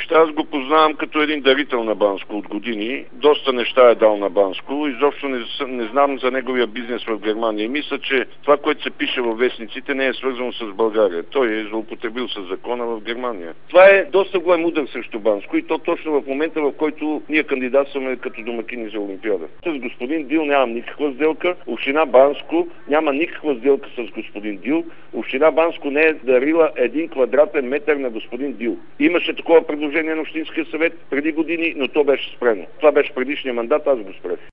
неща. Аз го познавам като един дарител на Банско от години. Доста неща е дал на Банско. Изобщо не знам за неговия бизнес в Германия. И мисля, че това, което се пише във вестниците, не е свързано с България. Той е злоупотребил с закона в Германия. Това е доста голям удар срещу Банско и то точно в момента, в който ние кандидатстваме като домакини за Олимпиада. С господин Дил нямам никаква сделка. Община Банско няма никаква сделка с господин Дил. Община Банско не е дарила 1 квадратен метър на господин Дил. Имаше такова предложение на Общинския съвет преди години, но то беше спрено. Това беше предишния мандат, аз го спрях.